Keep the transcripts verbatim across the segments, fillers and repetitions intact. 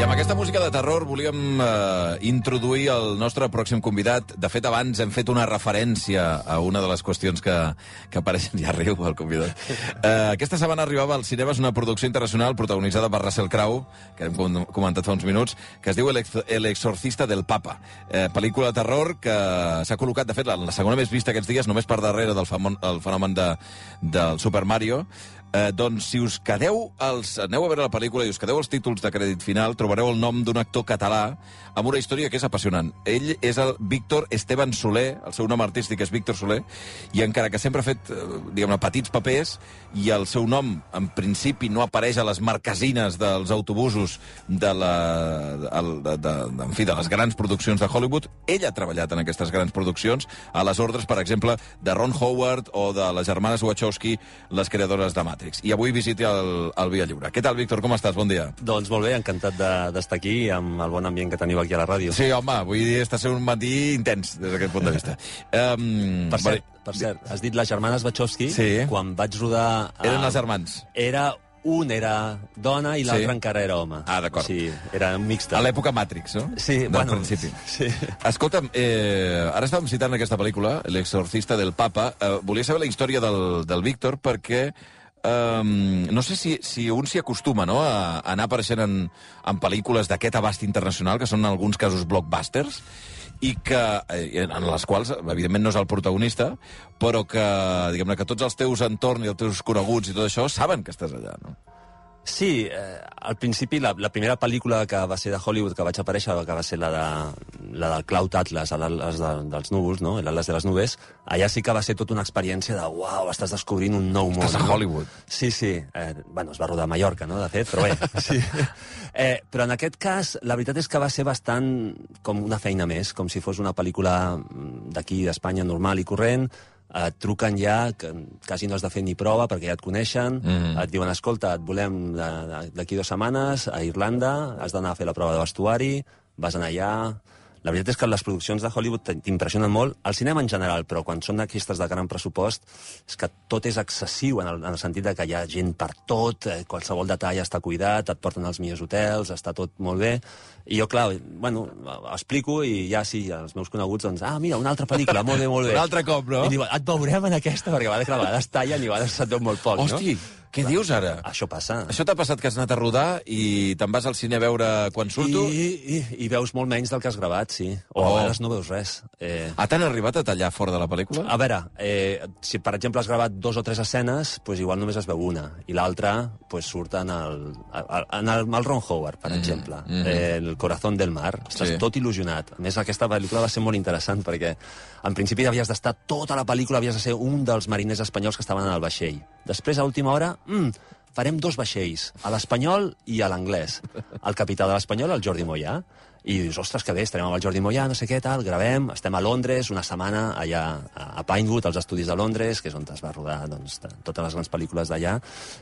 I amb aquesta música de terror volíem eh, introduir el nostre pròxim convidat. De fet, abans hem fet una referència a una de les qüestions que, que apareixen. Ja riu el convidat. Eh, aquesta setmana arribava al cinema, és una producció internacional protagonitzada per Russell Crowe, que hem comentat fa uns minuts, que es diu El, ex El exorcista del Papa. Eh, pel·lícula de terror que s'ha col·locat, de fet, la, la segona més vista aquests dies, només per darrere del el fenomen de, del Super Mario. Eh, doncs, si us quedeu els... Aneu a veure la pel·lícula i us quedeu els títols de crèdit final, trobareu el nom d'un actor català amb una història que és apassionant. Ell és el Víctor Esteban Soler, el seu nom artístic és Víctor Soler, i encara que sempre ha fet, diguem-ne, petits papers, i el seu nom, en principi, no apareix a les marquesines dels autobusos de, la, de, de, de, en fi, de les grans produccions de Hollywood, ell ha treballat en aquestes grans produccions, a les ordres, per exemple, de Ron Howard o de les germanes Wachowski, les creadores de Matrix. I avui visiti el, el Via Lliure. Què tal, Víctor? Com estàs? Bon dia. Doncs molt bé, encantat d'estar de, aquí amb el bon ambient que teniu aquí a la ràdio. Sí, home, vull dir, està sent un matí intens des d'aquest punt de vista. Um, per, cert, per cert, has dit les germanes Wachowski. Sí. Quan vaig rodar... Eren uh, els germans. Era... Un era dona i l'altre sí. encara era home. Ah, d'acord. Sí, era un mixte. A l'època Matrix, no? Sí, del bueno... principi. Sí. Escolta'm, eh, ara estàvem citant aquesta pel·lícula, L'exorcista del Papa. Eh, volia saber la història del, del Víctor perquè... Um, no sé si, si un s'hi acostuma, no?, a, a anar apareixent en, en pel·lícules d'aquest abast internacional, que són en alguns casos blockbusters, i que, eh, en les quals, evidentment, no és el protagonista, però que, diguem-ne, que tots els teus entorns i els teus coneguts i tot això saben que estàs allà, no? Sí, eh, al principi la, la primera pel·lícula que va ser de Hollywood que vaig aparèixer, que va ser la, de, la del Cloud Atlas, l'Atlas de, dels núvols, no? l'Atlas de les nubes, allà sí que va ser tota una experiència de uau, estàs descobrint un nou món. Estàs a Hollywood. Sí, sí. Eh, bueno, es va rodar a Mallorca, no?, de fet, però bé. Sí. Eh, però en aquest cas, la veritat és que va ser bastant com una feina més, com si fos una pel·lícula d'aquí, d'Espanya, normal i corrent. Et truquen ja, que quasi no has de fer ni prova perquè ja et coneixen, mm. et diuen, escolta, et volem d'aquí dues setmanes a Irlanda, has d'anar a fer la prova de vestuari, vas anar allà... La veritat és que les produccions de Hollywood t'impressionen molt, al cinema en general, però quan són aquestes de gran pressupost, és que tot és excessiu, en el, en el sentit de que hi ha gent per tot, eh, qualsevol detall està cuidat, et porten als millors hotels, està tot molt bé. I jo, clar, bueno, explico i ja sí, els meus coneguts, doncs, ah, mira, una altra pel·lícula, molt bé, molt bé. Un altre cop, no? I diuen, et veurem en aquesta, perquè a vegades tallen i a vegades se't veu molt poc, Hosti, no? què dius ara? Això passa. Això t'ha passat que has anat a rodar i te'n vas al cine a veure quan surto? I, i, i veus molt menys del que has gravat, sí. O oh. a vegades no veus res. Eh... Ah, t'han arribat a tallar fora de la pel·lícula? A veure, eh, si per exemple has gravat dos o tres escenes, pues igual només es veu una. I l'altra pues, surt en el, en el, el Ron Howard, per mm -hmm. exemple. Mm -hmm. eh, El corazón del mar. Estàs sí. tot il·lusionat. A més, aquesta pel·lícula va ser molt interessant perquè en principi havies d'estar tota la pel·lícula, havies de ser un dels mariners espanyols que estaven en el vaixell. Després, a última hora... Mm, farem dos vaixells, a l'espanyol i a l'anglès. El capità de l'espanyol, el Jordi Moyà, i dius, ostres, que bé, estarem amb el Jordi Moyà, no sé què, tal, gravem, estem a Londres, una setmana allà a Pinewood, als estudis de Londres, que és on es va rodar doncs, totes les grans pel·lícules d'allà,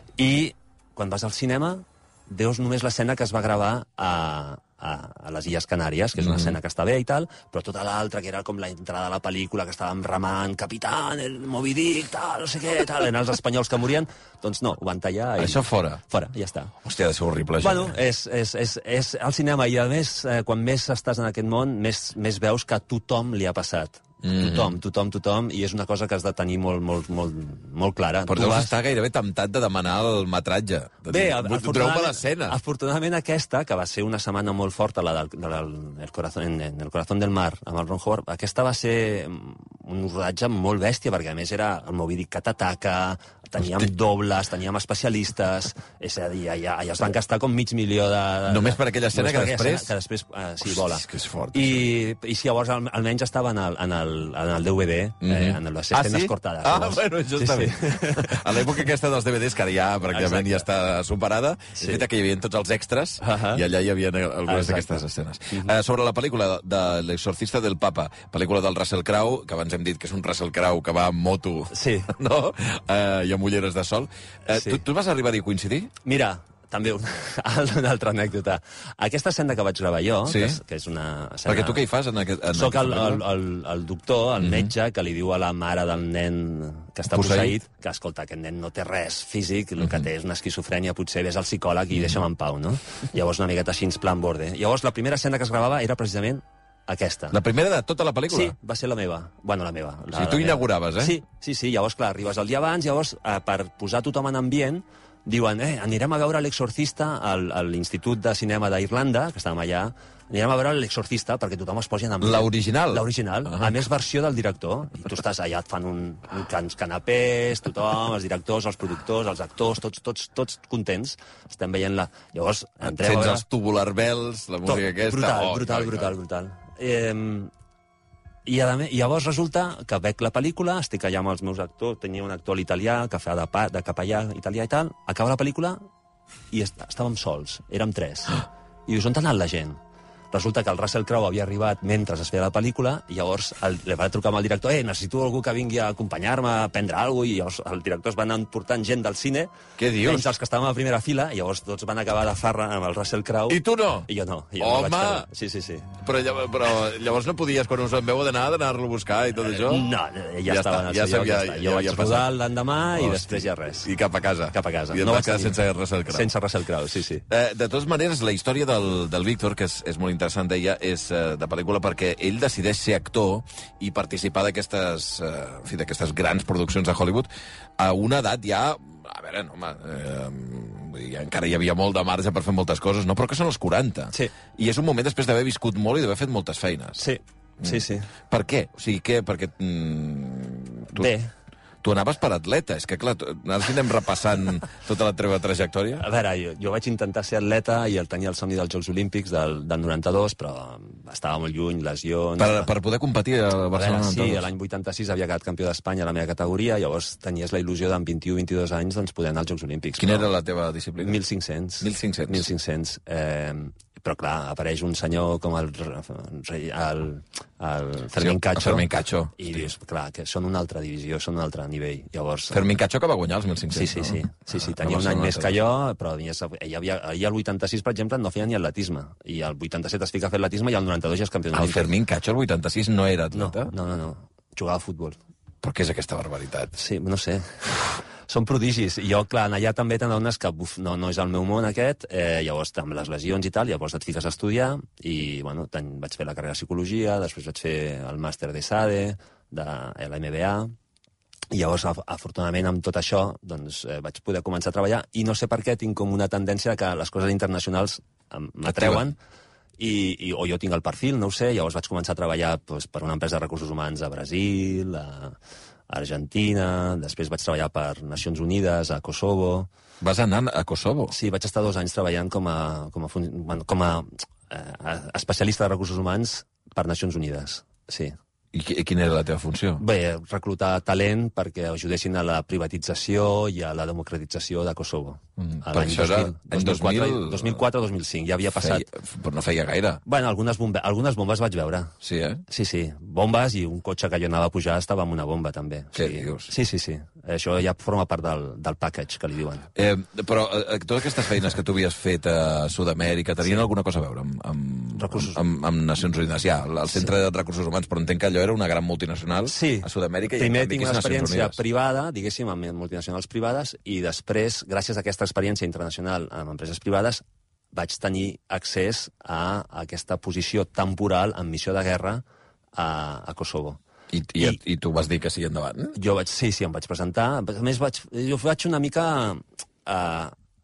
i quan vas al cinema veus només l'escena que es va gravar a... A, a les Illes Canàries, que és una mm. escena que està bé i tal, però tota l'altra, que era com la entrada de la pel·lícula, que estàvem remant, capitán, el Moby Dick, tal, no sé què, tal, eren els espanyols que morien, doncs no, ho van tallar i... Això fora? Fora, ja està. Hòstia, ha de ser horrible, això. Bueno, és, és, és, és el cinema, i a més, eh, quan més estàs en aquest món, més, més veus que a tothom li ha passat. Mm. Tothom, tothom, tothom, i és una cosa que has de tenir molt, molt, molt, molt clara. Però deus vas... estar gairebé temptat de demanar el metratge. De Bé, dir, afortunadament, l'escena. afortunadament aquesta, que va ser una setmana molt forta, la del, del el corazón, en, en el corazón del mar, amb el Ron Howard, aquesta va ser un rodatge molt bèstia, perquè a més era el Moby Dick que t'ataca, teníem Hosti. dobles, teníem especialistes, és a dir, allà, allà es van gastar com mig milió de... de Només per aquella escena que després... Escena, que després, uh, sí, vola. Hosti, és que és fort. I, i si llavors al, almenys estava en el, en el, en el D V D, mm -hmm. eh, en les escenes ah, sí? cortades. Ah, llavors. bueno, això sí, està sí. bé. A l'època aquesta dels D V Ds, que ara ja pràcticament ja està superada, sí. és veritat que hi havia tots els extras, uh -huh. i allà hi havia algunes d'aquestes escenes. Uh -huh. uh, sobre la pel·lícula de L'exorcista del Papa, pel·lícula del Russell Crowe, que abans hem dit que és un Russell Crowe que va amb moto, sí. no? Uh, i amb ulleres de sol. Uh, sí. tu, tu vas arribar a dir coincidir? Mira, també una, una altra anècdota. Aquesta escena que vaig gravar jo, sí? que, és, que és una escena... Perquè tu què hi fas en aquest... En Soc el, el, el, el doctor, el mm -hmm. metge, que li diu a la mare del nen que està posseït, posseït que, escolta, aquest nen no té res físic, el mm -hmm. que té és una esquizofrènia, potser ves al psicòleg i mm -hmm. deixa'm en pau, no? Llavors una miqueta així, plan borde. Llavors la primera escena que es gravava era precisament aquesta. La primera de tota la pel·lícula? Sí, va ser la meva. Bueno, la meva. La, o sigui, tu inauguraves, eh? Sí, sí, sí. Llavors, clar, arribes el dia abans, llavors, eh, per posar tothom en ambient, diuen, eh, anirem a veure l'Exorcista a l'Institut de Cinema d'Irlanda, que estàvem allà, anirem a veure l'Exorcista perquè tothom es posi en ambient. L'original? L'original, uh -huh. A més versió del director. I tu estàs allà, et fan un, un can, canapés, tothom, els directors, els productors, els actors, tots, tots, tots contents. Estem veient la... Llavors, entrem Sents a veure... els tubular bells, la música Tot, aquesta... Brutal, oh, brutal, brutal, brutal. Eh, I, a més, I llavors resulta que veig la pel·lícula, estic allà amb els meus actors, tenia un actor italià que fa de, pa, de capellà italià i tal, acaba la pel·lícula i est estàvem sols, érem tres. I dius, on ha anat la gent? Resulta que el Russell Crowe havia arribat mentre es feia la pel·lícula i llavors el, li va trucar amb el director eh, necessito algú que vingui a acompanyar-me a prendre alguna cosa, i llavors el director es va anar portant gent del cine. Què dius? Menys els que estàvem a la primera fila, i llavors tots van acabar de farra amb el Russell Crowe. I tu no? I jo no. I jo Home! No vaig sí, sí, sí. Però, però llavors no podies, quan us en veu d'anar, d'anar-lo a buscar i tot això? No, ja, ja estava en el ja seu lloc. Ja, ja, ja, jo ja vaig rodar l'endemà i després ja res. I cap a casa. Cap a casa. I et no vas quedar sense Russell Crowe. Sense Russell Crowe, sí, sí. Eh, de totes maneres, la història del, del Víctor, que és, és molt interessant, deia, és de pel·lícula perquè ell decideix ser actor i participar d'aquestes eh, en fi, d'aquestes grans produccions de Hollywood a una edat ja... A veure, no, home, eh, encara hi havia molt de marge per fer moltes coses, no? Però que són els quaranta. Sí. I és un moment després d'haver viscut molt i d'haver fet moltes feines. Sí, sí, mm. sí. Per què? O sigui, què? Perquè... Mm, tu... Bé. Tu anaves per atleta, és que clar, ara si anem repassant tota la teva trajectòria... A veure, jo, jo vaig intentar ser atleta i el tenia el somni dels Jocs Olímpics del, del noranta-dos, però estava molt lluny, lesions... Per, per poder competir a Barcelona? A veure, sí, l'any vuitanta-sis havia quedat campió d'Espanya a la meva categoria, llavors tenies la il·lusió d'en vint-i-u vint-i-dos anys doncs, poder anar als Jocs Olímpics. Quina però... era la teva disciplina? mil cinc-cents. mil cinc-cents. mil cinc-cents. Eh, però, clar, apareix un senyor com el, el, el Fermín sí, Cacho. Fermín Cacho. I dius, clar, que són una altra divisió, són un altre nivell. Llavors, Fermín Cacho que va guanyar els mil cinc-cents, sí, sí, sí. no? sí, sí. Tenia un any més que jo, però ell havia, ell al vuitanta-sis, per exemple, no feia ni atletisme. I al vuitanta-set es fica a fer atletisme i al noranta-dos ja és campió. El Fermín Cacho, al vuitanta-sis, no era atleta? No, no, no, no. Jugava a futbol. Però què és aquesta barbaritat? Sí, no sé. Són prodigis. I jo, clar, allà també t'adones que buf, no, no és el meu món aquest, eh, llavors amb les lesions i tal, llavors et fiques a estudiar i, bueno, ten, vaig fer la carrera de psicologia, després vaig fer el màster de S A D E, de la M B A, i llavors, afortunadament, amb tot això, doncs, eh, vaig poder començar a treballar i no sé per què tinc com una tendència que les coses internacionals m'atreuen i, i, o jo tinc el perfil, no ho sé, llavors vaig començar a treballar doncs, per una empresa de recursos humans a Brasil, a Argentina, després vaig treballar per Nacions Unides, a Kosovo... Vas anar a Kosovo? Sí, vaig estar dos anys treballant com a, com a, bueno, com a eh, especialista de recursos humans per Nacions Unides, sí. I quina era la teva funció? Bé, reclutar talent perquè ajudessin a la privatització i a la democratització de Kosovo. Mm, per això era any dos mil quatre dos mil cinc, ja havia passat... Feia, però no feia gaire. Bueno, algunes, bombe algunes bombes vaig veure. Sí, eh? Sí, sí. Bombes i un cotxe que jo anava a pujar estava amb una bomba, també. Què sí, dius? Sí, sí, sí. Això ja forma part del, del package, que li diuen. Eh, però eh, totes aquestes feines que tu havies fet a Sud-amèrica tenien sí. alguna cosa a veure amb, amb, amb, amb, amb Nacions Unides? Ja, el Centre sí. de Recursos Humans, però entenc que allò era una gran multinacional sí. a Sud-amèrica i primer en canvi tinc una experiència Unides. privada, diguéssim, amb multinacionals privades, i després, gràcies a aquesta experiència internacional amb empreses privades, vaig tenir accés a aquesta posició temporal en missió de guerra a, a Kosovo. I, i, I, I tu vas dir que sí endavant? Jo vaig, sí, sí, em vaig presentar. A més, vaig, jo vaig una mica uh,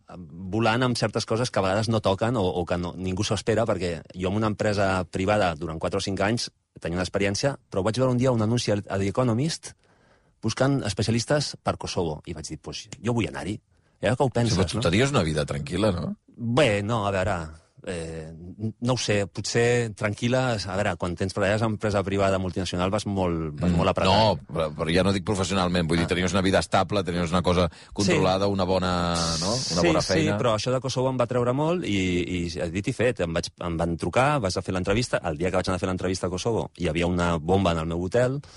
volant amb certes coses que a vegades no toquen o, o que no, ningú s'ho espera, perquè jo en una empresa privada durant quatre o cinc anys tenia una experiència, però vaig veure un dia un anunci a The Economist buscant especialistes per Kosovo. I vaig dir, pues, jo vull anar-hi. I ara que ho penses, sí, però tu no? tenies una vida tranquil·la, no? Bé, no, a veure... Eh, no ho sé, potser tranquil·la, a veure, quan tens treballes en empresa privada multinacional vas molt, vas mm, molt apretat. No, però, però ja no dic professionalment, vull ah. dir, tenies una vida estable, tenies una cosa controlada, sí. una bona, no? una sí, bona feina. Sí, però això de Kosovo em va treure molt i, i dit i fet, em, vaig, em van trucar, vas a fer l'entrevista, el dia que vaig anar a fer l'entrevista a Kosovo hi havia una bomba en el meu hotel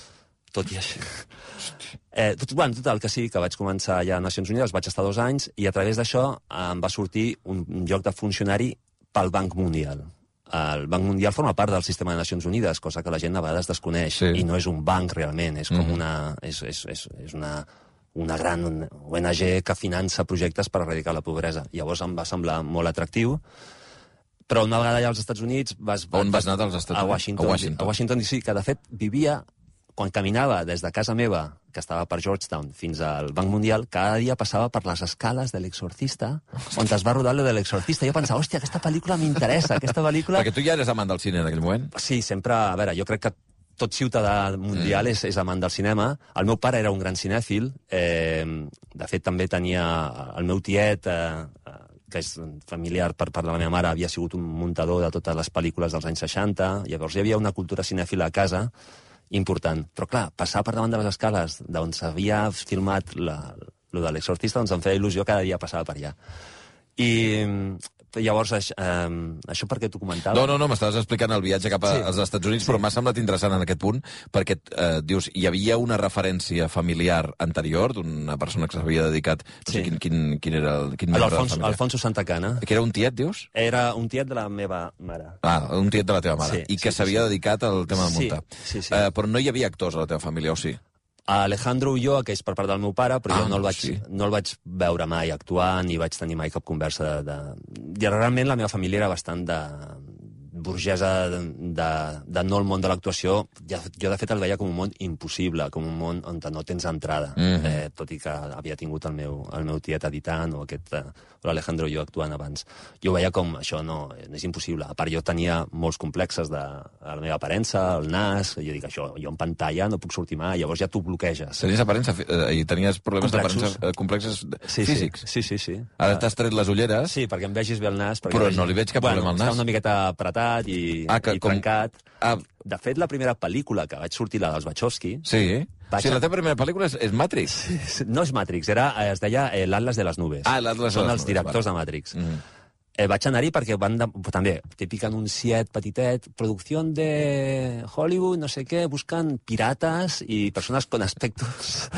tot i així. Eh, tot, bueno, total, que sí, que vaig començar ja a Nacions Unides, vaig estar dos anys, i a través d'això em va sortir un lloc de funcionari pel Banc Mundial. El Banc Mundial forma part del sistema de Nacions Unides, cosa que la gent a vegades desconeix, sí. I no és un banc realment, és com mm. una... És, és, és, és una una gran O N G que finança projectes per erradicar la pobresa. Llavors em va semblar molt atractiu, però una vegada allà als Estats Units... Vas, On vas anar als Estats Units? A Washington, a Washington. A Washington D C, que de fet vivia, quan caminava des de casa meva, que estava per Georgetown, fins al Banc Mundial, cada dia passava per les escales de l'Exorcista, on es va rodar lo de l'Exorcista. Jo pensava, hòstia, aquesta pel·lícula m'interessa, aquesta pel·lícula... Perquè tu ja eres amant del cine en aquell moment? Sí, sempre... A veure, jo crec que tot ciutadà mundial mm. és, és amant del cinema. El meu pare era un gran cinèfil. Eh, de fet, també tenia... El meu tiet, eh, que és familiar per part de la meva mare, havia sigut un muntador de totes les pel·lícules dels anys seixanta. Llavors hi havia una cultura cinèfila a casa important. Però, clar, passar per davant de les escales d'on s'havia filmat la, lo de l'Exorcista, doncs em feia il·lusió cada dia passava per allà. I... Llavors, això, eh, això per què t'ho comentava? No, no, no, m'estaves explicant el viatge cap a, sí. als Estats Units, sí. Però m'ha semblat interessant en aquest punt, perquè eh, dius, hi havia una referència familiar anterior d'una persona que s'havia dedicat... No sé sí. quin, quin, quin era el... Quin Alfonso, Alfonso Santacana. Que era un tiet, dius? Era un tiet de la meva mare. Ah, un tiet de la teva mare. Sí, I que s'havia sí, sí, dedicat al tema de muntar. Sí, sí, sí. Eh, però no hi havia actors a la teva família, o sí? Alejandro Ulloa, que és per part del meu pare, però ah, jo no el, vaig, sí. no el vaig veure mai actuar, ni vaig tenir mai cap conversa de... de... I realment la meva família era bastant de burgesa de, de, de no el món de l'actuació. Jo, jo, de fet, el veia com un món impossible, com un món on no tens entrada, mm -hmm. eh, tot i que havia tingut el meu, el meu tiet editant o aquest... Eh, l'Alejandro Ulloa actuant abans. Jo ho veia com, això no, és impossible. A part, jo tenia molts complexes de, de la meva aparença, el nas, jo dic, això, jo en pantalla no puc sortir mai, llavors ja t'ho bloqueges. Tenies aparença eh, i tenies problemes d'aparença eh, complexes sí, físics? Sí, sí, sí. sí. Ara uh, t'has tret les ulleres? Sí, perquè em vegis bé el nas. Però vegis... no li veig cap bueno, problema al nas. Està una miqueta apretat i, ah, que, i trencat. Com... Ah. De fet, la primera pel·lícula que vaig sortir, la dels Wachowski... Sí? Vaig... Sí, la teva primera pel·lícula és, és Matrix. Sí, no és Matrix, era, es deia eh, l'Atlas de les Nubes. Ah, l'Atlas de les Són Nubes. els directors vale. de Matrix. Mm. Eh, vaig anar-hi perquè van de, també, típic anunciet petitet, producció de Hollywood, no sé què, buscant pirates i persones con aspectos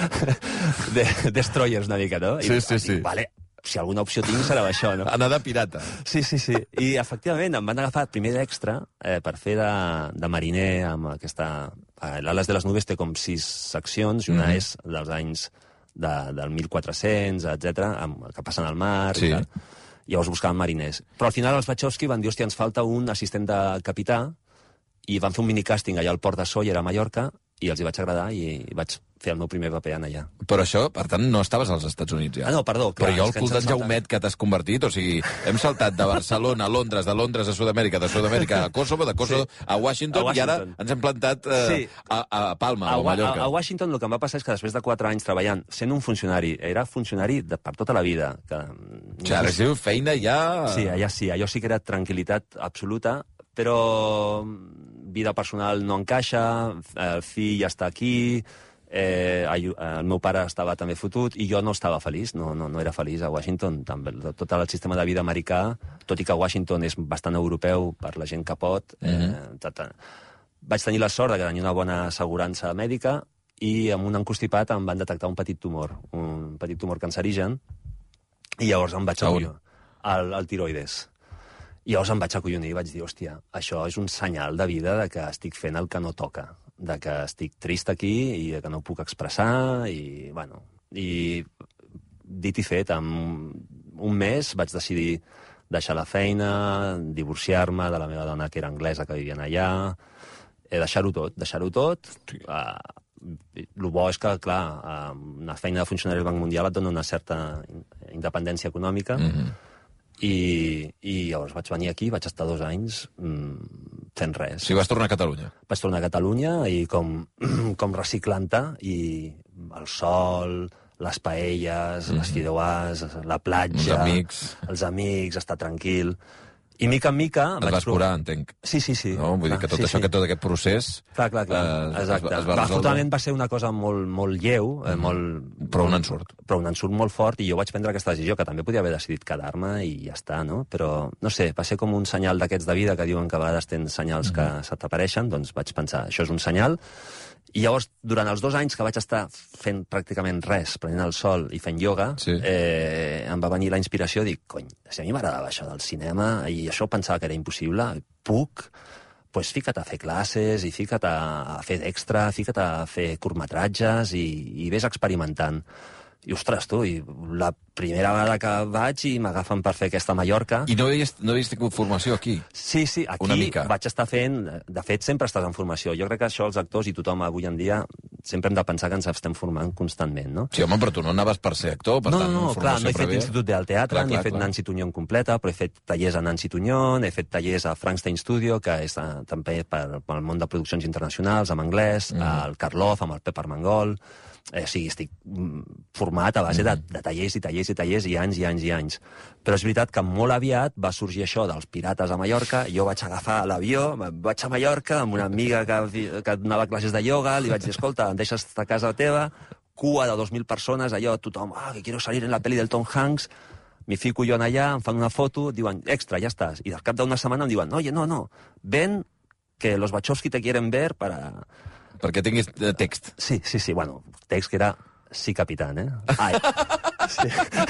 de destroyers una mica, no? I, sí, sí, sí. Dic, vale, si alguna opció tinc serà això, no? Anar de pirata. Sí, sí, sí. I, efectivament, em van agafar primer d'extra eh, per fer de, de mariner amb aquesta... Eh, L'Ales de les Nubes té com sis seccions, i una mm-hmm. és dels anys de, del mil quatre-cents, etcètera, que passen al mar sí. i tal. Llavors buscaven mariners. Però al final els Wachowski van dir, hòstia, ens falta un assistent de capità, i van fer un minicàsting allà al port de Sóller, a Mallorca, i els hi vaig agradar i vaig fer el meu primer paper allà. Però això, per tant, no estaves als Estats Units ja. Ah, no, perdó. Clar, però jo el cul d'en Jaumet que t'has convertit, o sigui, hem saltat de Barcelona a Londres, de Londres a Sud-amèrica, de Sud-amèrica a Kosovo, de Kosovo sí. a, Washington, a Washington, i ara ens hem plantat eh, sí. a, a Palma, a, o a Mallorca. A, a Washington el que em va passar és que després de quatre anys treballant, sent un funcionari, era funcionari de, per tota la vida. Que, o sigui, ara és feina ja... Sí, allà sí, allò sí que era tranquil·litat absoluta, però vida personal no encaixa, el fill ja està aquí... Eh, el meu pare estava també fotut i jo no estava feliç, no, no, no era feliç a Washington. També, tot el sistema de vida americà, tot i que Washington és bastant europeu per la gent que pot, mm-hmm. eh, vaig tenir la sort de que tenia una bona assegurança mèdica i amb un encostipat em van detectar un petit tumor, un petit tumor cancerigen, i llavors em vaig acollonir al, al tiroides. I llavors em vaig acollonir i vaig dir, hòstia, això és un senyal de vida de que estic fent el que no toca, de que estic trist aquí i de que no puc expressar, i, bueno, i dit i fet, en un mes vaig decidir deixar la feina, divorciar-me de la meva dona, que era anglesa, que vivien allà, eh, deixar-ho tot, deixar-ho tot. Eh, el bo és que, clar, eh, una feina de funcionari del Banc Mundial et dona una certa independència econòmica, mm-hmm. I, i llavors vaig venir aquí, vaig estar dos anys mmm, fent res. Sí, vas tornar a Catalunya. Vaig tornar a Catalunya i com, com reciclant-te, i el sol, les paelles, mm-hmm. les fideuàs, la platja... Els amics. Els amics, estar tranquil... I mica en mica... Et vas curar, entenc. Sí, sí, sí. No? Vull dir que tot sí, això, sí. que tot aquest procés... Clar, clar, clar. Eh, exacte. Es, es va resoldre. Afortunadament va ser una cosa molt, molt lleu, eh, mm. molt... Però un ensurt. Però un ensurt molt fort, i jo vaig prendre aquesta decisió, que també podia haver decidit quedar-me i ja està, no? Però, no sé, va ser com un senyal d'aquests de vida que diuen que a vegades tens senyals mm. que se t'apareixen, doncs vaig pensar, això és un senyal, I llavors, durant els dos anys que vaig estar fent pràcticament res, prenent el sol i fent ioga, sí. eh, em va venir la inspiració de dir, cony, si a mi m'agradava això del cinema i això pensava que era impossible, puc, pues fica't a fer classes i fica't a fer d'extra, fica't a fer curtmetratges i, i vés experimentant. I, ostres, tu, i la primera vegada que vaig i m'agafen per fer aquesta Mallorca... I no havies, no havies tingut formació aquí? Sí, sí, aquí vaig estar fent... De fet, sempre estàs en formació. Jo crec que això els actors i tothom avui en dia sempre hem de pensar que ens estem formant constantment, no? Sí, home, però tu no anaves per ser actor, per no, tant, no, no, clar, no he fet prèvia. Institut del Teatre, clar, ni clar, he fet clar. Nancy Tuñón completa, però he fet tallers a Nancy Tuñón, he fet tallers a Frankenstein Studio, que és uh, també per, per el món de produccions internacionals, amb anglès, mm. al Karloff, amb el Pep Armengol... Eh, o sigui, estic format a base de, de tallers i tallers i tallers i anys i anys i anys. Però és veritat que molt aviat va sorgir això dels pirates a Mallorca, jo vaig agafar l'avió, vaig a Mallorca amb una amiga que, que donava classes de ioga, li vaig dir, escolta, em deixes a casa teva, cua de dos mil persones, allò, tothom, ah, que quiero salir en la peli del Tom Hanks, m'hi fico jo en allà, em fan una foto, diuen, extra, ja estàs. I al cap d'una setmana em diuen, oye, no, no, ven que los Wachowski te quieren ver para... Perquè tinguis text. Sí, sí, sí, bueno, text que era sí, capitán, eh? Ai. Sí.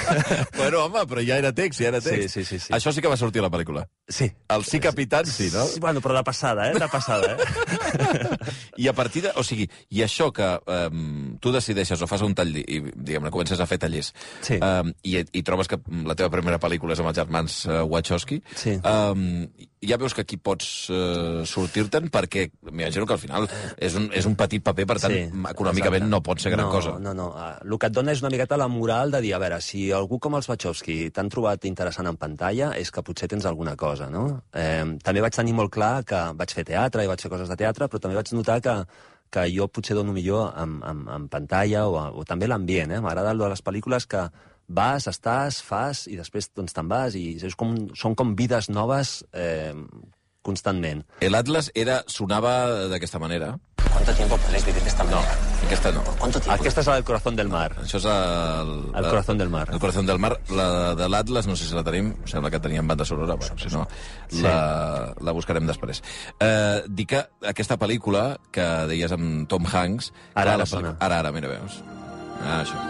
Bueno, home, però ja era text, ja era text. Sí, sí, sí, sí. Això sí que va sortir a la pel·lícula. Sí. El sí, capitán, sí, no? Sí, bueno, però de passada, eh? De passada, eh? I a partir de... O sigui, i això que um, tu decideixes o fas un tall i, diguem-ne, comences a fer tallers, sí. um, i, i trobes que la teva primera pel·lícula és amb els germans uh, Wachowski, sí. um, ja veus que aquí pots uh, sortir-te'n perquè m'imagino que al final és un, és un petit paper, per tant, sí, econòmicament exacte. No pot ser gran no, cosa. No, no, uh, el que et dona és una miqueta la moral de dir, a veure, si algú com els Wachowski t'han trobat interessant en pantalla, és que potser tens alguna cosa, no? Eh, també vaig tenir molt clar que vaig fer teatre i vaig fer coses de teatre, però també vaig notar que, que jo potser dono millor en, en, en pantalla o, o també l'ambient, eh? M'agrada el de les pel·lícules que vas, estàs, fas i després doncs, te'n vas i és com, són com vides noves eh, constantment. El Atlas era, sonava d'aquesta manera. ¿Cuánto tiempo podéis vivir de esta manera? No, aquesta no. ¿Cuánto tiempo? Aquesta és la del Corazón del Mar. Això és el... El Corazón del Mar. El Corazón del Mar. La de l'Atlas, no sé si la tenim, sembla que teníem banda sonora, bueno, si no, sí. la, la buscarem després. Eh, dic que aquesta pel·lícula, que deies amb Tom Hanks... Ara, ara la sona. Ara, ara, mira, veus. Ah, això.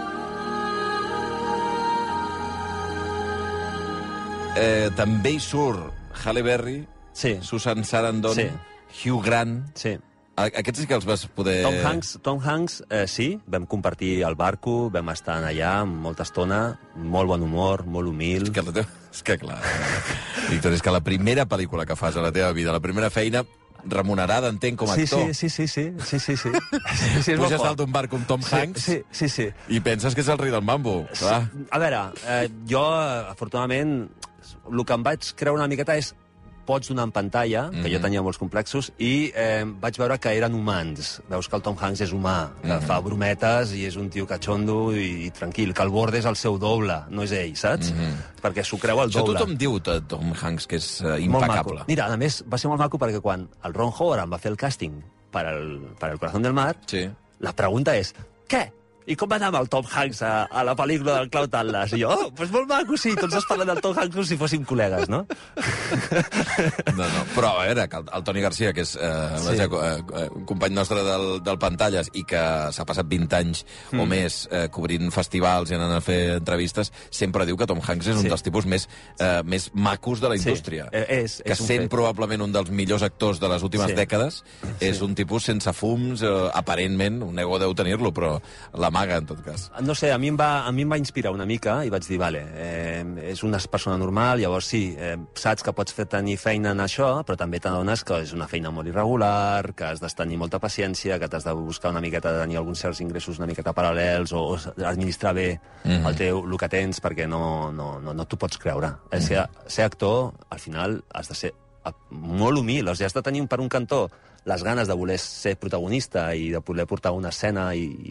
Eh, també hi surt Halle Berry, sí. Susan Sarandon, sí. Hugh Grant... Sí. Aquests sí que els vas poder... Tom Hanks, Tom Hanks eh, sí, vam compartir el barco, vam estar allà molta estona, molt bon humor, molt humil... És que, la teva... és que clar, Víctor, és que la primera pel·lícula que fas a la teva vida, la primera feina remunerada, entenc, com a sí, actor. Sí, sí, sí, sí, sí, sí. sí, sí Puges dalt d'un barco amb Tom sí, Hanks sí, sí, sí. i penses que és el rei del mambo. Clar. Sí. A veure, eh, jo, afortunadament, el que em vaig creure una miqueta és pots donar en pantalla, que mm-hmm. jo tenia molts complexos, i eh, vaig veure que eren humans. Veus que el Tom Hanks és humà, que mm-hmm. fa brometes i és un tio catxondo i, i tranquil, que el bord és el seu doble, no és ell, saps? Mm-hmm. Perquè s'ho creu el doble. Això tothom diu de Tom Hanks que és uh, impecable. Mira, a més, va ser molt maco perquè quan el Ron Howard em va fer el càsting per el, per el Corazón del Mar, sí. La pregunta és, què? I com va anar amb el Tom Hanks a, a la pel·lícula del Cloud Atlas? I jo, oh, doncs molt maco, sí, tots es parlen del Tom Hanks com si fóssim col·legues, no? No, no, però a veure, que el, el Toni Garcia, que és eh, sí. eh, un company nostre del, del Pantalles i que s'ha passat vint anys mm. o més eh, cobrint festivals i anant a fer entrevistes, sempre diu que Tom Hanks és sí. un dels tipus més, eh, més macos de la indústria. Sí. És, que és sent fet. probablement un dels millors actors de les últimes sí. dècades, és sí. un tipus sense fums, eh, aparentment, un ego deu tenir-lo, però la maga, en tot cas. No sé, a mi em va, a mi em va inspirar una mica i vaig dir, vale, eh, és una persona normal, llavors sí, eh, saps que pots fer tenir feina en això, però també t'adones que és una feina molt irregular, que has de tenir molta paciència, que t'has de buscar una miqueta de tenir alguns certs ingressos una miqueta paral·lels o, o administrar bé mm-hmm. el teu, el que tens, perquè no, no, no, no t'ho pots creure. Mm-hmm. Ser, ser actor, al final, has de ser molt humil, o sigui, has de tenir per un cantó les ganes de voler ser protagonista i de poder portar una escena i,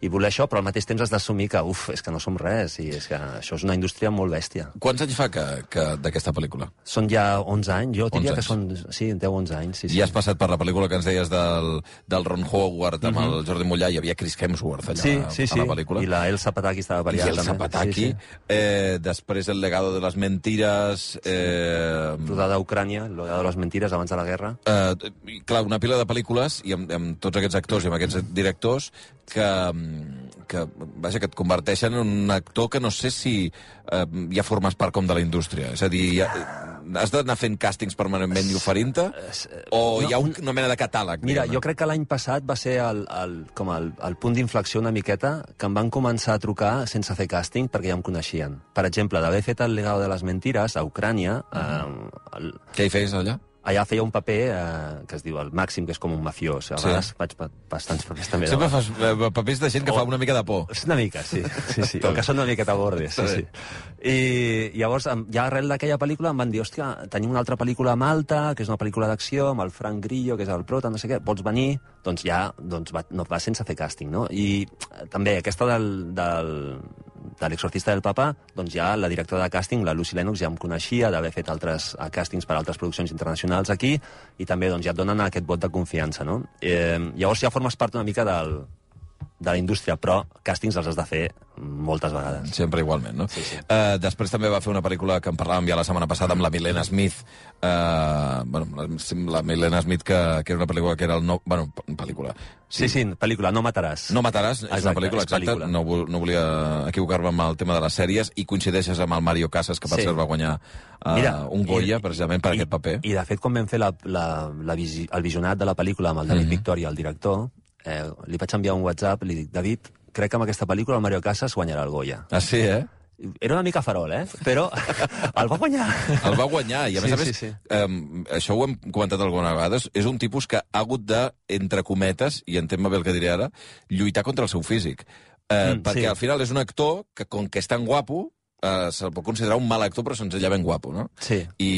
i voler això, però al mateix temps has d'assumir que, uf, és que no som res, i és que això és una indústria molt bèstia. Quants anys fa que, que d'aquesta pel·lícula? Són ja onze anys, jo diria onze que són, sí, deu o onze anys. Sí, sí. I has passat per la pel·lícula que ens deies del, del Ron Howard amb Mhm. el Jordi Mollà, hi havia Chris Hemsworth allà Sí, sí, a la sí, pel·lícula. i la Elsa Pataki estava per I allà el també. Zapataki. Sí, sí. Eh, després El legado de les mentiras. Eh, Rodada a Ucrània, El legado de les mentiras, abans de la guerra. eh, i, clar, una pila de pel·lícules i amb, amb tots aquests actors i amb aquests directors que, que, vaja, que et converteixen en un actor que no sé si eh, ja formes part com de la indústria. És a dir, ja, has d'anar fent càstings permanentment i oferint-te? O no, hi ha un, una mena de catàleg? Mira, diguem-ne? jo crec que l'any passat va ser el, el, com el, el punt d'inflexió una miqueta que em van començar a trucar sense fer càsting perquè ja em coneixien. Per exemple, d'haver fet el legado de les mentiras a Ucrània, eh, el, Què hi feies allà? allà feia un paper eh, que es diu el Màxim, que és com un mafiós. A Sí. vegades faig pa bastants papers també. Sempre de... fas eh, papers de gent que O- fa una mica de por. És una mica, sí. sí, sí. Està O bé. que són una miqueta bordes, sí, Està sí. I llavors, em- ja arrel d'aquella pel·lícula em van dir, hòstia, tenim una altra pel·lícula a Malta, que és una pel·lícula d'acció, amb el Frank Grillo, que és el prota, no sé què, pots venir? Doncs ja, doncs va, no va sense fer càsting, no? I eh, també aquesta del, del, de l'exorcista del papa, doncs ja la directora de càsting, la Lucy Lennox, ja em coneixia d'haver fet altres eh, càstings per a altres produccions internacionals aquí, i també doncs, ja et donen aquest vot de confiança, no? Eh, llavors ja formes part una mica del, de la indústria, però càstings els has de fer moltes vegades. Sempre igualment, no? Sí, sí. Uh, després també va fer una pel·lícula que en parlàvem ja la setmana passada amb la Milena Smith. Uh, bueno, la, la Milena Smith, que, que era una pel·lícula que era el no... Bueno, pel·lícula. Sí, sí, pel·lícula, No mataràs. No mataràs, és Exacte, una pel·lícula, és exacta. pel·lícula. No, vol- no volia equivocar-me amb el tema de les sèries i coincideixes amb el Mario Casas, que per Sí. cert va guanyar uh, Mira, un Goya, i- precisament per I, aquest paper. I, de fet, quan vam fer la, la, la visi, el visionat de la pel·lícula amb el David Mhm. Victoria, el director, eh, li vaig enviar un WhatsApp, li dic, David, crec que amb aquesta pel·lícula el Mario Casas guanyarà el Goya. Ah, sí, eh? Era una mica farol, eh? Però el va guanyar. El va guanyar, i a més Sí, a més, sí, sí. Um, això ho hem comentat alguna vegada, és un tipus que ha hagut de, entre cometes, i entén-me bé el que diré ara, lluitar contra el seu físic. Uh, Mm, perquè sí. al final és un actor que, com que és tan guapo, uh, se'l pot considerar un mal actor, però senzillament guapo, no? Sí.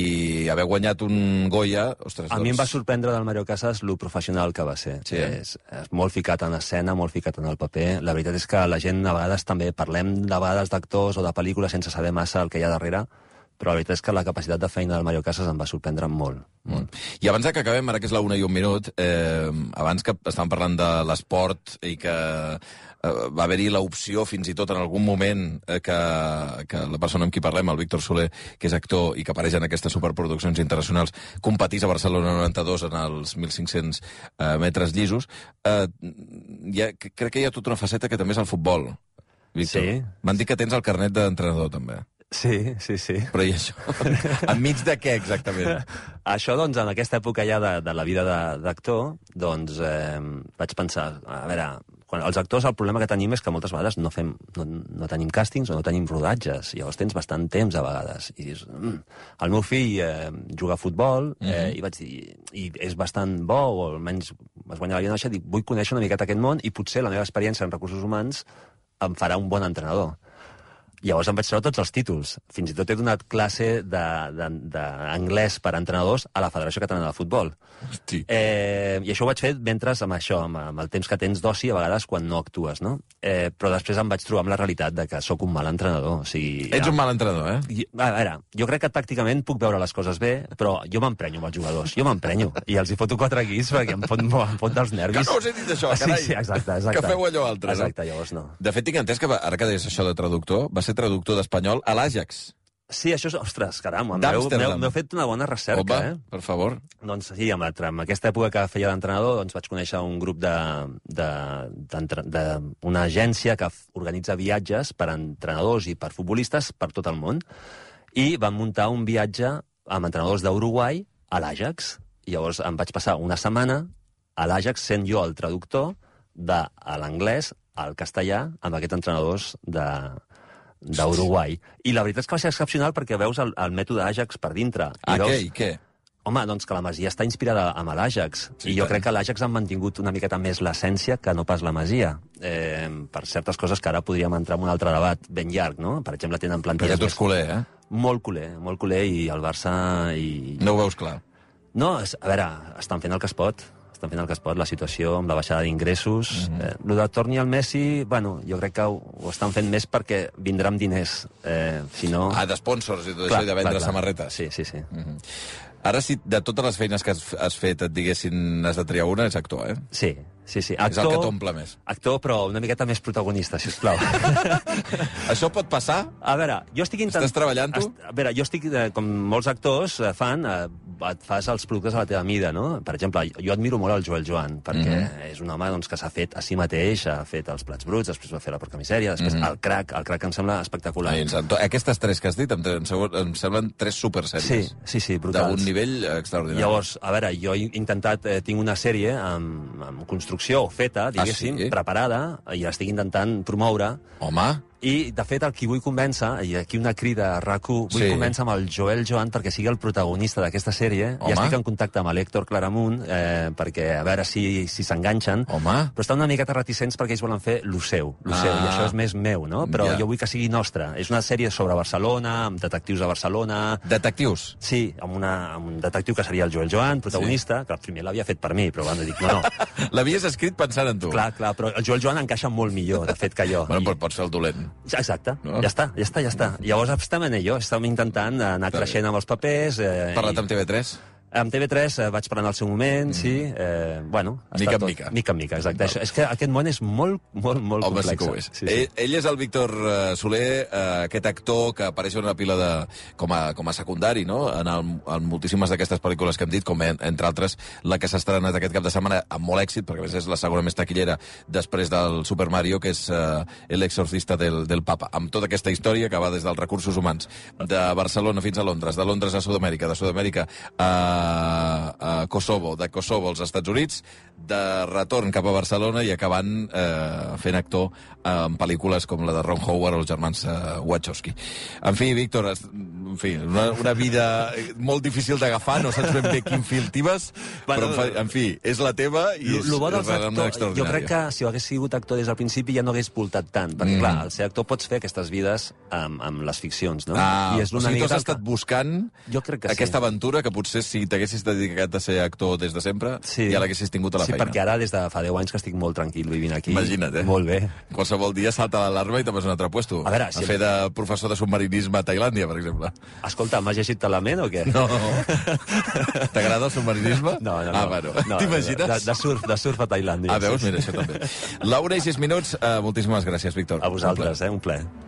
I haver guanyat un Goya, ostres, A doncs... mi em va sorprendre del Mario Casas lo professional que va ser. Sí, eh? és, és molt ficat en escena, molt ficat en el paper. La veritat és que la gent, a vegades, també parlem de vegades d'actors o de pel·lícules sense saber massa el que hi ha darrere, però la veritat és que la capacitat de feina del Mario Casas em va sorprendre molt. molt. I abans de que acabem, ara que és la una i un minut, eh, abans que estàvem parlant de l'esport i que eh, va haver-hi l'opció fins i tot en algun moment eh, que, que la persona amb qui parlem, el Víctor Soler, que és actor i que apareix en aquestes superproduccions internacionals, competís a Barcelona noranta-dos en els mil cinc-cents eh, metres llisos, eh, hi ha, crec que hi ha tota una faceta que també és el futbol, Víctor. Sí. M'han dit que tens el carnet d'entrenador, també. Sí, sí, sí. Però i això? Enmig de què, exactament? Això, doncs, en aquesta època ja de, de la vida de- d'actor, doncs, eh, vaig pensar, a veure, quan els actors el problema que tenim és que moltes vegades no, fem, no, no tenim càstings o no tenim rodatges, i llavors tens bastant temps a vegades. I dius, mm, el meu fill eh, juga a futbol, eh, Mhm. i vaig dir, i és bastant bo, o almenys es guanya la vida en això, dic, vull conèixer una miqueta aquest món, i potser la meva experiència en recursos humans em farà un bon entrenador. Llavors em vaig treure tots els títols. Fins i tot he donat classe d'anglès per a entrenadors a la Federació Catalana de Futbol. Hosti. Eh, I això ho vaig fer mentre amb això, amb, amb el temps que tens d'oci, a vegades quan no actues, no? Eh, però després em vaig trobar amb la realitat de que sóc un mal entrenador. O sigui, Ets un mal entrenador, eh? I- A veure, jo crec que tàcticament puc veure les coses bé, però jo m'emprenyo amb els jugadors, jo m'emprenyo. I els hi foto quatre guis perquè em fot, em fot dels nervis. Que no us he dit això, carai. Sí, sí, exacte, exacte. Que feu allò altre, no? Exacte, llavors no. De fet, tinc entès que, va- ara que deies això de traductor, va ser traductor d'espanyol a l'Àjax. Sí, això és... Ostres, caram, m'heu D'Amsterdam. m'heu fet una bona recerca, Opa, eh? per favor. Doncs sí, amb, amb aquesta època que feia d'entrenador, doncs vaig conèixer un grup de, de, d'entre- d'una agència que f- organitza viatges per a entrenadors i per futbolistes per tot el món, i van muntar un viatge amb entrenadors d'Uruguai a l'Àjax. I llavors em vaig passar una setmana a l'Àjax sent jo el traductor de a l'anglès al castellà amb aquests entrenadors de d'Uruguai. I la veritat és que va ser excepcional perquè veus el, el mètode Àjax per dintre. I Ah, veus, què? I què? Home, doncs que la Masia està inspirada amb l'Àjax. Sí, I jo tant. crec que l'Àjax han mantingut una miqueta més l'essència que no pas la Masia. Eh, per certes coses que ara podríem entrar en un altre debat ben llarg, no? Per exemple, tenen Perquè plantilles tu ets culer, eh? molt culer, molt culer, i el Barça... I... No ho veus clar. No, és- a veure, estan fent el que es pot. estan fent el que es pot, la situació amb la baixada d'ingressos. Mm -hmm. eh, lo de torni al Messi, bueno, jo crec que ho, ho estan fent més perquè vindrà amb diners. Eh, si no... Ah, d'esponsors i tot clar, això, i de vendre clar, clar. samarretes. Sí, sí, sí. Mm -hmm. Ara, si de totes les feines que has, has fet et diguessin has de triar una, és actor, eh? Sí, sí, sí. Actor, és el que t'omple més. Actor, però una miqueta més protagonista, sisplau. Això pot passar? A veure, jo estic intentant... Estàs treballant, tu? A veure, jo estic, eh, com molts actors eh, fan, eh, et fas els productes a la teva mida, no? Per exemple, jo admiro molt el Joel Joan, perquè mm -hmm. és un home doncs, que s'ha fet a si mateix, ha fet els Plats Bruts, després va fer la Porca Misèria, després mm -hmm. el Crac, el Crac em sembla espectacular. Ai, aquestes tres que has dit em, em semblen tres supersèries. Sí, sí, sí, brutals. D'un nivell extraordinari. Llavors, a veure, jo he intentat, eh, tinc una sèrie amb, amb construcció feta, diguéssim, ah, sí? preparada, i l'estic intentant promoure. Home... I, de fet, el qui vull convèncer, i aquí una crida a RAC u, vull sí. convèncer amb el Joel Joan perquè sigui el protagonista d'aquesta sèrie. Home. Ja estic en contacte amb l'Héctor Claramunt, eh, perquè a veure si si s'enganxen. Home. Però estan una miqueta reticents perquè ells volen fer lo seu, lo ah. seu, i això és més meu, no? Però ja. jo vull que sigui nostra. És una sèrie sobre Barcelona, amb detectius a Barcelona... Detectius? Sí, amb, una, amb un detectiu que seria el Joel Joan, protagonista, sí. que primer l'havia fet per mi, però bueno, dic, no, no. L'havies escrit pensant en tu? Clar, clar, però el Joel Joan encaixa molt millor, de fet, que jo. Bueno, I... però pots ser el dolent. Exacte. No? Ja està, ja està, ja està. Llavors estem en ello, estem intentant anar creixent amb els papers. Eh, Parlat i... amb T V tres? Amb T V tres eh, vaig parlar en el seu moment, mm. sí. Eh, bueno, mica en tot... mica. Mica en mica, exacte. Això, és que aquest món és molt, molt, molt Home, complex. Sí que ho és. Sí, sí. Ell, ell és el Víctor Soler, eh, aquest actor que apareix en una pila de... com a, com a secundari, no?, en, el, en moltíssimes d'aquestes pel·lícules que hem dit, com en, entre altres la que s'ha estrenat aquest cap de setmana amb molt èxit, perquè a més és la segona més taquillera després del Super Mario, que és eh, El exorcista del, del Papa, amb tota aquesta història que va des dels recursos humans de Barcelona fins a Londres, de Londres a Sud-amèrica, de Sud-amèrica a a Kosovo, de Kosovo als Estats Units, de retorn cap a Barcelona i acabant eh, fent actor en pel·lícules com la de Ron Howard o els germans eh, Wachowski. En fi, Víctor, en fi, una, una vida molt difícil d'agafar, no saps ben bé quin fil tibes, però en, fa, en fi, és la teva i és, lo bo dels és realment extraordinària. Jo crec que si ho hagués sigut actor des del principi ja no hagués voltat tant, perquè mm. clar, al ser actor pots fer aquestes vides amb, amb les ficcions, no? Ah, I és o sigui, tu has estat que... buscant jo crec que aquesta sí. aventura que potser si t'haguessis dedicat a ser actor des de sempre, sí. ja l'haguessis tingut a la sí, feina. Sí, perquè ara des de fa deu anys que estic molt tranquil vivint aquí. Imagina't, eh? Molt bé. Qualsevol dia salta l'alarma i te'n vas a un altre puesto. A veure, si... a fer de professor de submarinisme a Tailàndia, per exemple. Escolta, m'has llegit Talament o què? No. T'agrada el submarinisme? No, no, no. Ah, bueno. No, t'imagines? De, de, surf, de surf a Tailàndia. Ah, veus? Mira, això també. L'una i sis minuts. Uh, moltíssimes gràcies, Víctor. A vosaltres, eh? Un plaer.